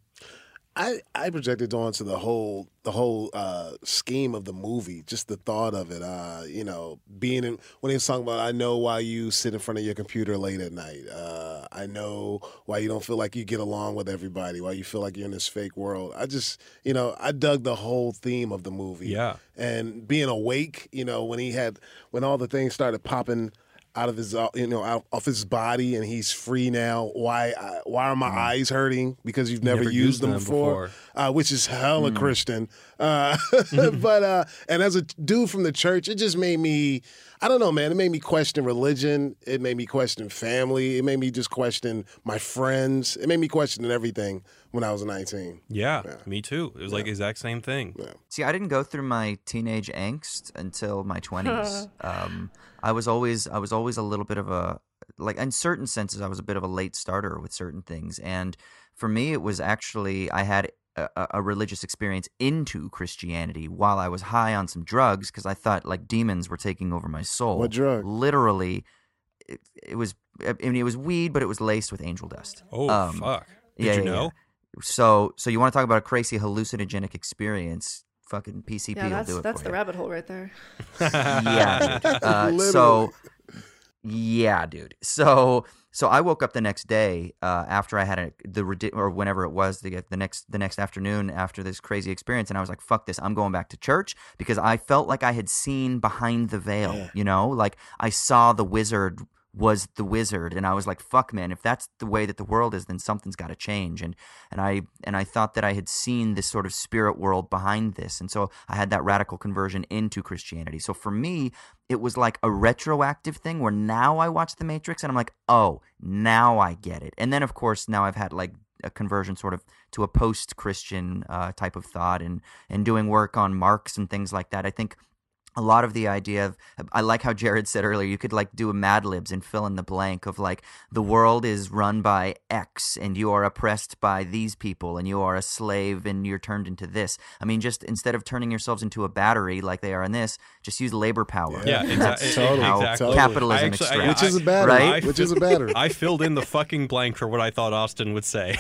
I, I projected onto the whole the whole uh, scheme of the movie, just the thought of it. Uh, you know, being in when he was talking about, I know why you sit in front of your computer late at night. Uh, I know why you don't feel like you get along with everybody. Why you feel like you're in this fake world. I just, you know, I dug the whole theme of the movie. Yeah, and being awake. You know, when he had when all the things started popping out of his, you know, out of his body, and he's free now. Why? Uh, why are my mm. eyes hurting? Because you've never, never used, used them, them before, before. Uh, which is hella mm. Christian. Uh, but uh, and as a dude from the church, it just made me. I don't know, man. It made me question religion. It made me question family. It made me just question my friends. It made me question everything when I was nineteen. Yeah, yeah. Me too. It was yeah. like the exact same thing. Yeah. See, I didn't go through my teenage angst until my twenties. um, I was always, I was always a little bit of a, like in certain senses, I was a bit of a late starter with certain things. And for me, it was actually, I had a, a religious experience into Christianity while I was high on some drugs because I thought like demons were taking over my soul. What drug? Literally, it, it was, I mean, it was weed, but it was laced with angel dust. Oh, um, fuck. Did yeah, you yeah, know? Yeah. So, so you want to talk about a crazy hallucinogenic experience? Fucking P C P yeah, will that's, do it that's for the you. rabbit hole right there. Yeah. Uh, so, yeah, dude. So, so I woke up the next day uh, after I had a, the or whenever it was the the next the next afternoon after this crazy experience, and I was like, "Fuck this! I'm going back to church," because I felt like I had seen behind the veil. Yeah. You know, like I saw the wizard was the wizard, and I was like, fuck, man, if that's the way that the world is, then something's got to change. And and I and I thought that I had seen this sort of spirit world behind this, and so I had that radical conversion into Christianity. So for me, it was like a retroactive thing where now I watch The Matrix and I'm like, oh, now I get it. And then of course now I've had like a conversion sort of to a post-Christian uh, type of thought, and and doing work on Marx and things like that. I think a lot of the idea of, I like how Jared said earlier, you could like do a Mad Libs and fill in the blank of like, the world is run by X and you are oppressed by these people and you are a slave and you're turned into this. I mean, just instead of turning yourselves into a battery like they are in this, just use labor power. Yeah, and that's exactly. how exactly. capitalism actually, extracts. I, Which is a battery, right? Which is a battery. I filled in the fucking blank for what I thought Austin would say.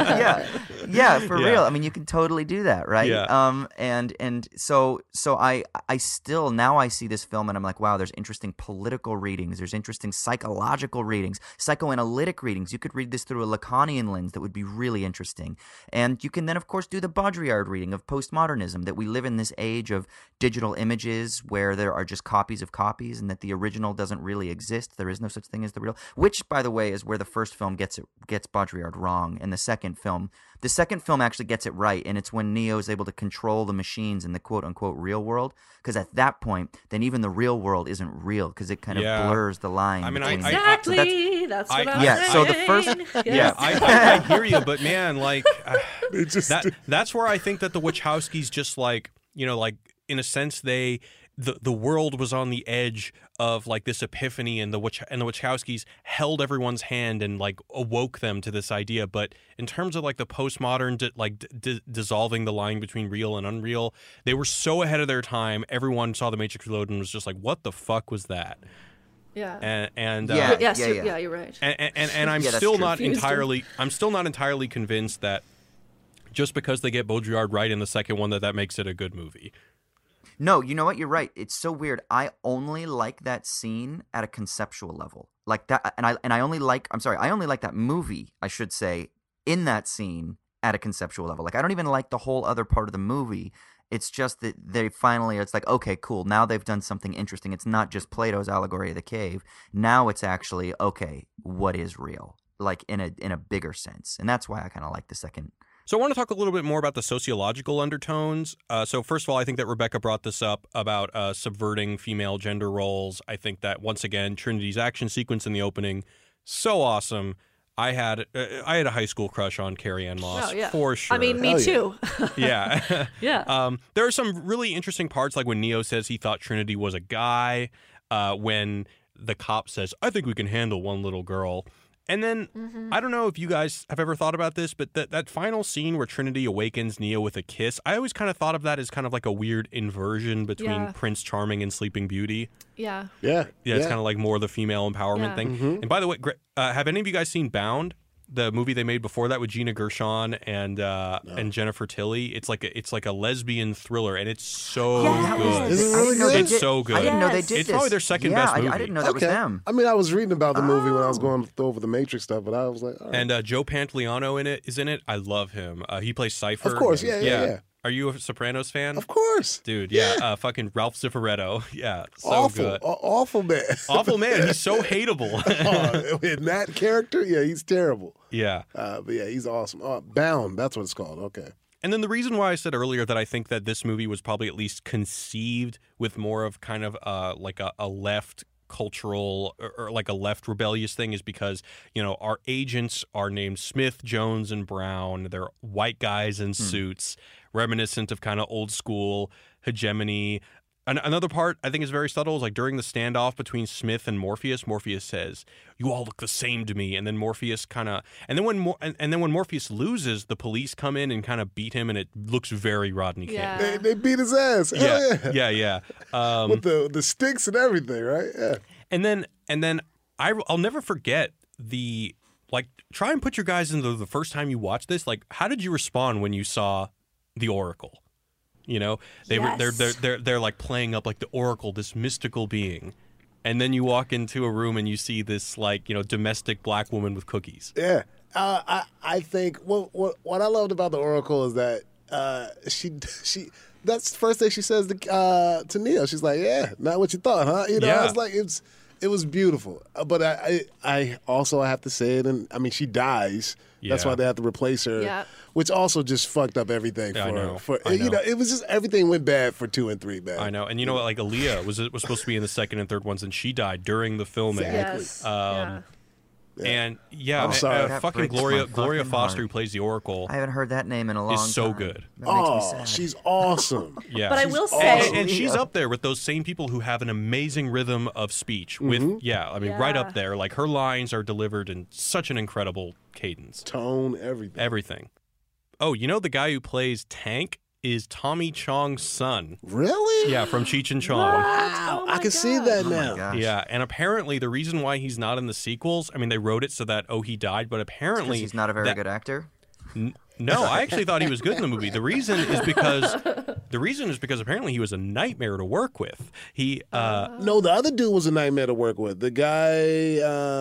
yeah, yeah, for yeah. real. I mean, you can totally do that, right? Yeah. Um, and and so so I I still, now I see this film and I'm like, wow, there's interesting political readings. There's interesting psychological readings, psychoanalytic readings. You could read this through a Lacanian lens that would be really interesting. And you can then, of course, do the Baudrillard reading of postmodernism, that we live in this age of digital images where there are just copies of copies and that the original doesn't really exist. There is no such thing as the real, which, by the way, is where the first film gets it, gets Baudrillard wrong. And the second film, the second film actually gets it right. And it's when Neo is able to control the machines in the quote unquote real world. Because at that point, then even the real world isn't real because it kind of Yeah. blurs the line. I mean, I- between- Exactly. So that's- that's, I- what I'm yeah, saying. so the first- Yes. Yeah, I, I, I hear you, but man, like uh, It just that that's where I think that the Wachowskis just like, you know, like in a sense they the the world was on the edge of like this epiphany, and the Wach- and the Wachowskis held everyone's hand and like awoke them to this idea. But in terms of like the postmodern di- like d- d- dissolving the line between real and unreal, they were so ahead of their time. Everyone saw the Matrix Reloaded and was just like, what the fuck was that? Yeah. And and uh, Yeah. yes. yeah, you're, yeah. yeah, you're right. and and, and, and I'm Yeah, that's still true. not Confused him. entirely I'm still not entirely convinced that just because they get Baudrillard right in the second one that that makes it a good movie. No, you know what? You're right. It's so weird. I only like that scene at a conceptual level, like that, and I and I only like. I'm sorry. I only like that movie. I should say in that scene at a conceptual level. Like I don't even like the whole other part of the movie. It's just that they finally. It's like okay, cool. Now they've done something interesting. It's not just Plato's allegory of the cave. Now it's actually okay. What is real? Like in a in a bigger sense, and that's why I kind of like the second. So I want to talk a little bit more about the sociological undertones. Uh, so first of all, I think that Rebecca brought this up about uh, subverting female gender roles. I think that once again, Trinity's action sequence in the opening, so awesome. I had uh, I had a high school crush on Carrie Ann Moss Oh, yeah. for sure. I mean, me Hell yeah. too. yeah. Yeah. Um, there are some really interesting parts, like when Neo says he thought Trinity was a guy, uh, when the cop says, I think we can handle one little girl. And then, Mm-hmm. I don't know if you guys have ever thought about this, but that, that final scene where Trinity awakens Neo with a kiss, I always kind of thought of that as kind of like a weird inversion between Yeah. Prince Charming and Sleeping Beauty. yeah. yeah, Yeah, it's kind of like more the female empowerment Yeah. thing. And by the way, Gre- uh, have any of you guys seen Bound? The movie they made before that with Gina Gershon and uh, and Jennifer Tilly. It's like a, it's like a lesbian thriller, and it's so that was- good. Is it I really didn't know good? they It's did- so good. I didn't know they Yes. did It's this. probably their second yeah, best I, I movie. didn't know that was them. I mean, I was reading about the movie when I was Oh. going over the Matrix stuff, but I was like, all right. And uh, Joe Pantoliano in it is in it. I love him. Uh, he plays Cypher. Of course, yeah, yeah, yeah. Are you a Sopranos fan? Of course, Dude, yeah. Uh, fucking Ralph Cifaretto. Yeah, so awful, good. aw- awful man. Awful man. He's so hateable. Oh, in that character, yeah, he's terrible. yeah. Uh, but yeah, he's awesome. Oh, Bound, that's what it's called. Okay. And then the reason why I said earlier that I think that this movie was probably at least conceived with more of kind of uh, like a, a left cultural or, or like a left rebellious thing is because, you know, our agents are named Smith, Jones, and Brown. They're white guys in suits, reminiscent of kind of old school hegemony. An- another part I think is very subtle is like during the standoff between Smith and Morpheus, Morpheus says, "You all look the same to me," and then Morpheus kind of, and then when Mor- and, and then when Morpheus loses, the police come in and kind of beat him, and it looks very Rodney King. Yeah. They, they beat his ass. Hell Yeah, yeah. yeah, yeah. Um, With the the sticks and everything, right? Yeah. and then and then I I'll never forget the like. Try and put your guys into the first time you watch this. Like, how did you respond when you saw the Oracle? You know, they were they're, Yes. they're they're they're like playing up like the Oracle, this mystical being, and then you walk into a room and you see this like you know domestic black woman with cookies. Yeah. Uh, I I think what what what I loved about the Oracle is that uh, she she that's the first thing she says to uh, to Neo. She's like, "Yeah, not what you thought, huh?" You know, Yeah. it's like it's it was beautiful. Uh, But I, I I also have to say it, and I mean she dies. That's Yeah. why they have to replace her, Yeah. which also just fucked up everything Yeah, I for know. for I you know. know it was just everything went bad for two and three, man. I know, and you know what? Like Aaliyah was was supposed to be in the second and third ones, and she died during the filming. Exactly. Yes. Um, And yeah, Oh, uh, sorry. uh, That fucking breaks Gloria my Gloria fucking Foster, heart. who plays the Oracle, I haven't heard that name in a long time. so good. That makes me Oh, sad. she's awesome. yeah. But I She's- will and- say- and, and she's up there with those same people who have an amazing rhythm of speech. With Mm-hmm. yeah, I mean, right Yeah. up there. Like her lines are delivered in such an incredible cadence. Tone, everything. Everything. Oh, you know the guy who plays Tank is Tommy Chong's son. Really? Yeah, from Cheech and Chong. Wow, Oh I my can see God. that Oh my now. gosh. Yeah, and apparently the reason why he's not in the sequels, I mean, they wrote it so that oh he died, but 'Cause apparently he's not a very that- good actor. N- No, I actually thought he was good in the movie. The reason is because the reason is because apparently he was a nightmare to work with. He uh, No, the other dude was a nightmare to work with. The guy,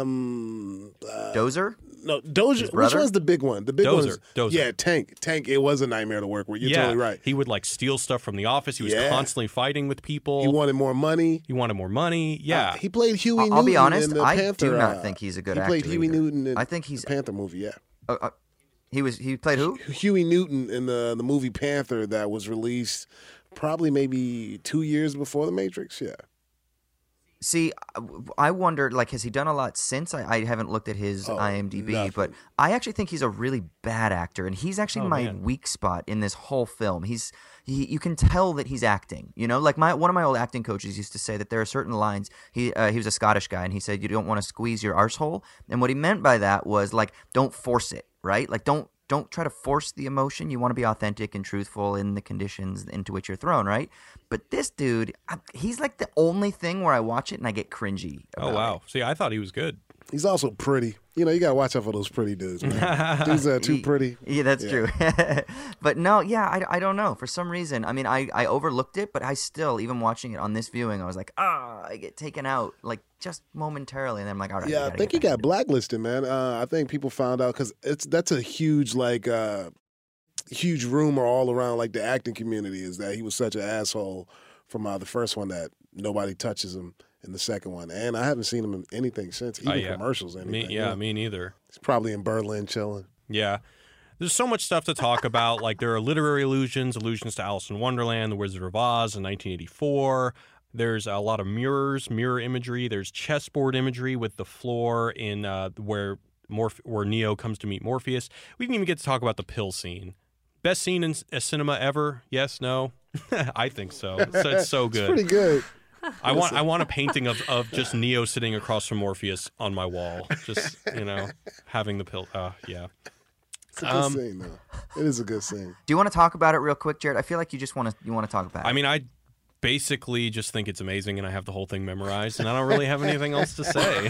um, uh, Dozer? no, Doja. Which brother? one's the big one? The big Dozer, one's Dozer. yeah, Tank. Tank. It was a nightmare to work with. You're yeah, totally right. he would like steal stuff from the office. He was Yeah. constantly fighting with people. He wanted more money. He wanted more money. Yeah. Uh, he played Huey I'll- Newton. I'll be honest, in the I Panther, do not uh, think he's a good He played actor Huey either. Newton in I think he's- the Panther movie. Yeah, Uh, uh, he was he played who? Huey Newton in the the movie Panther that was released probably maybe two years before The Matrix. Yeah. See, I wonder, like, has he done a lot since? I, I haven't looked at his Oh, IMDb, nothing. but I actually think he's a really bad actor, and he's actually Oh, my man. weak spot in this whole film. He's he, you can tell that he's acting. You know, like my one of my old acting coaches used to say that there are certain lines. He uh, he was a Scottish guy, and he said you don't want to squeeze your arsehole, and what he meant by that was like don't force it, right? Like don't. Don't try to force the emotion. You want to be authentic and truthful in the conditions into which you're thrown, right? But this dude, I- he's like the only thing where I watch it and I get cringy. oh about wow. it. See, I thought he was good. He's also pretty. You know, you gotta watch out for those pretty dudes, man. Dudes that are too Ye- pretty. Yeah, that's Yeah. true. But no, yeah, I, I don't know. For some reason, I mean, I, I overlooked it, but I still, even watching it on this viewing, I was like, ah, I get taken out, like just momentarily, and then I'm like, all right. we Yeah, I gotta think get he back got into it. blacklisted, man. Uh, I think people found out because it's that's a huge like uh, huge rumor all around like the acting community is that he was such an asshole from uh, the first one that nobody touches him in the second one, and I haven't seen him in anything since, even Oh, yeah. commercials. Me, Anything. yeah, you know? me neither. He's probably in Berlin chilling. Yeah. There's so much stuff to talk about. Like there are literary allusions, allusions to Alice in Wonderland, The Wizard of Oz in nineteen eighty-four. There's a lot of mirrors, mirror imagery. There's chessboard imagery with the floor in uh, where Morph- where Neo comes to meet Morpheus. We didn't even get to talk about the pill scene. Best scene in a cinema ever? Yes, no? I think so. So it's so It's good. pretty good. I want I want a painting of, of just Neo sitting across from Morpheus on my wall. Just, you know, having the pill. Uh, yeah. It's a good Um, scene, though. It is a good scene. Do you want to talk about it real quick, Jared? I feel like you just want to you want to talk about it. I mean, I basically just think it's amazing, and I have the whole thing memorized, and I don't really have anything else to say.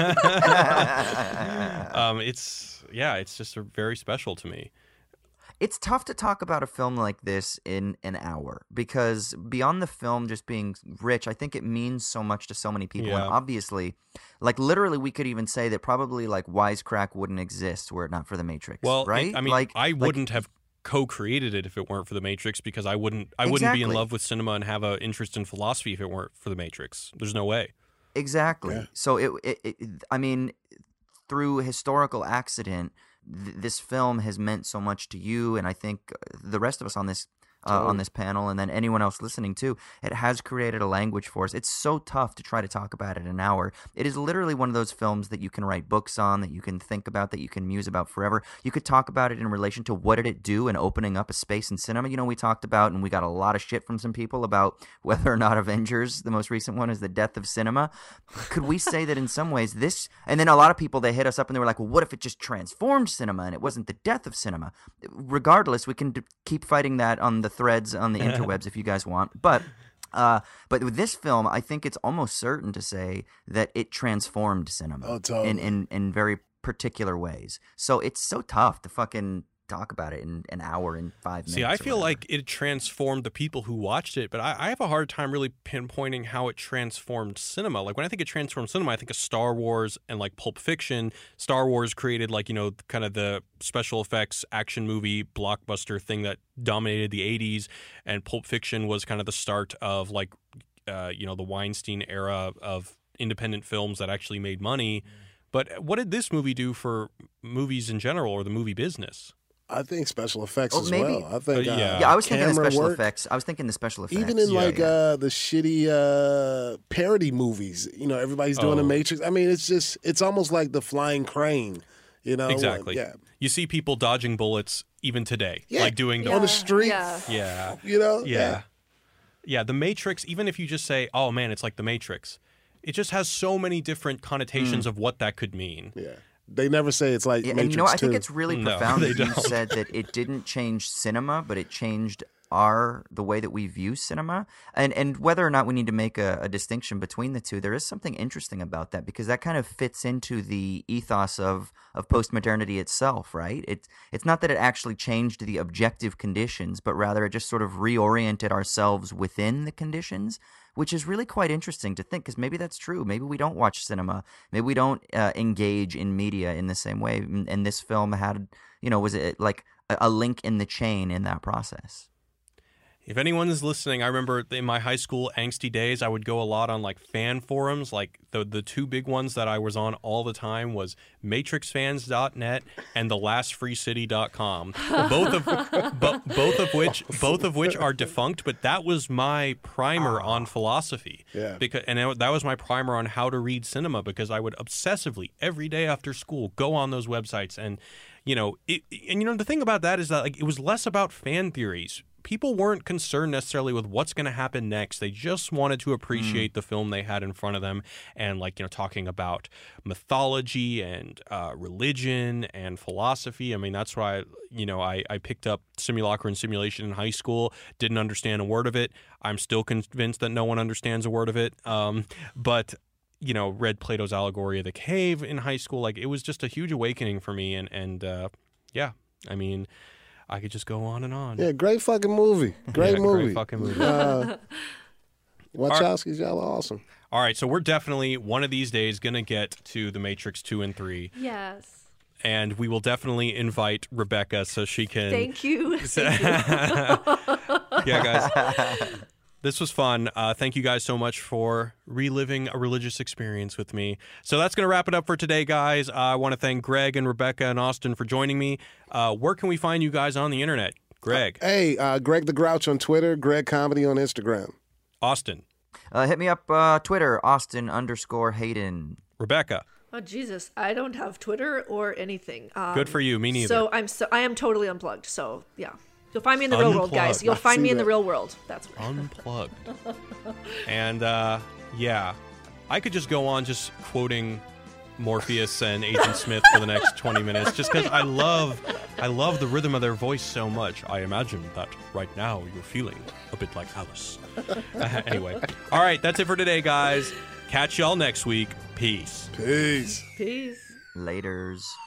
um, it's yeah, it's just very special to me. It's tough to talk about a film like this in an hour because beyond the film just being rich, I think it means so much to so many people. Yeah. And obviously, like literally, we could even say that probably like Wisecrack wouldn't exist were it not for The Matrix. Well, it- right? I mean, like, I like- wouldn't have co-created it if it weren't for The Matrix because I wouldn't I wouldn't be in Exactly. love with cinema and have an interest in philosophy if it weren't for The Matrix. There's no way. Exactly. Yeah. So it, it, it, I mean, through historical accident, th- this film has meant so much to you, and I think the rest of us on this uh, on this panel, and then anyone else listening too. It has created a language for us. It's so tough to try to talk about it in an hour. It is literally one of those films that you can write books on, that you can think about, that you can muse about forever. You could talk about it in relation to what did it do in opening up a space in cinema. You know, we talked about, and we got a lot of shit from some people about whether or not Avengers, the most recent one, is the death of cinema. Could we say that in some ways this, and then a lot of people, they hit us up and they were like, well, what if it just transformed cinema and it wasn't the death of cinema? Regardless, we can d- keep fighting that on the threads on the interwebs if you guys want. But uh, but with this film, I think it's almost certain to say that it transformed cinema Oh, totally. in, in, in very particular ways. So it's so tough to fucking talk about it in an hour and five minutes. See, I or feel whatever. like it transformed the people who watched it, but I, I have a hard time really pinpointing how it transformed cinema. Like when I think it transformed cinema, I think of Star Wars and like Pulp Fiction. Star Wars created like, you know, kind of the special effects action movie blockbuster thing that dominated the eighties, and Pulp Fiction was kind of the start of like, uh, you know, the Weinstein era of independent films that actually made money. But what did this movie do for movies in general or the movie business? I think special effects Oh, as maybe- well. I think Uh, uh, yeah. Yeah, I was thinking the camera special work, effects. I was thinking the special effects. Even in Yeah, like yeah. uh, the shitty uh, parody movies, you know, everybody's doing Oh. the Matrix. I mean, it's just it's almost like the flying crane. You know, Exactly. Yeah, You see people dodging bullets even today, Yeah. like doing the on the street. Yeah. yeah. You know, Yeah. Yeah, The Matrix, even if you just say, oh man, it's like The Matrix, it just has so many different connotations of what that could mean. yeah. They never say it's like Yeah, Matrix and you know, I think two. it's really No, profound they that you don't. said that it didn't change cinema, but it changed are the way that we view cinema, and and whether or not we need to make a, a distinction between the two, there is something interesting about that, because that kind of fits into the ethos of of postmodernity itself, right? It's it's not that it actually changed the objective conditions, but rather it just sort of reoriented ourselves within the conditions, which is really quite interesting to think, because maybe that's true. Maybe we don't watch cinema. Maybe we don't uh, engage in media in the same way. And, and this film had, you know, was it like a, a link in the chain in that process? If anyone's listening, I remember in my high school angsty days, I would go a lot on like fan forums. Like the the two big ones that I was on all the time was matrix fans dot net and the last free city dot com. Both of bo- both of which both of which are defunct, but that was my primer on philosophy. Yeah. Because and it, that was my primer on how to read cinema, because I would obsessively every day after school go on those websites, and you know, it, and you know the thing about that is that like it was less about fan theories. People weren't concerned necessarily with what's going to happen next. They just wanted to appreciate mm. the film they had in front of them, and like, you know, talking about mythology and uh, religion and philosophy. I mean, that's why, you know, I, I picked up Simulacra and Simulation in high school, didn't understand a word of it. I'm still convinced that no one understands a word of it. Um, but you know, read Plato's Allegory of the Cave in high school. Like, it was just a huge awakening for me. And, and uh, yeah, I mean, I could just go on and on. Yeah, great fucking movie. Great yeah, movie. Great fucking movie. Uh, Wachowskis, y'all are awesome. All right, so we're definitely one of these days going to get to The Matrix two and three. Yes. And we will definitely invite Rebecca so she can... Thank you. Thank you. Yeah, guys. This was fun. Uh, thank you guys so much for reliving a religious experience with me. So that's going to wrap it up for today, guys. Uh, I want to thank Greg and Rebecca and Austin for joining me. Uh, where can we find you guys on the internet? Greg. Uh, hey, uh, Greg the Grouch on Twitter, Greg Comedy on Instagram. Austin. Uh, hit me up uh, Twitter, Austin underscore Hayden. Rebecca. Oh, Jesus. I don't have Twitter or anything. Um, Good for you. Me neither. So I'm so I am totally unplugged. So, yeah. You'll find me in the Unplugged. real world, guys. You'll find me in the real world. That's what Unplugged. And, uh, yeah, I could just go on just quoting Morpheus and Agent Smith for the next twenty minutes, just because I love, I love the rhythm of their voice so much. I imagine that right now you're feeling a bit like Alice. Uh, anyway, all right, that's it for today, guys. Catch y'all next week. Peace. Peace. Peace. Laters.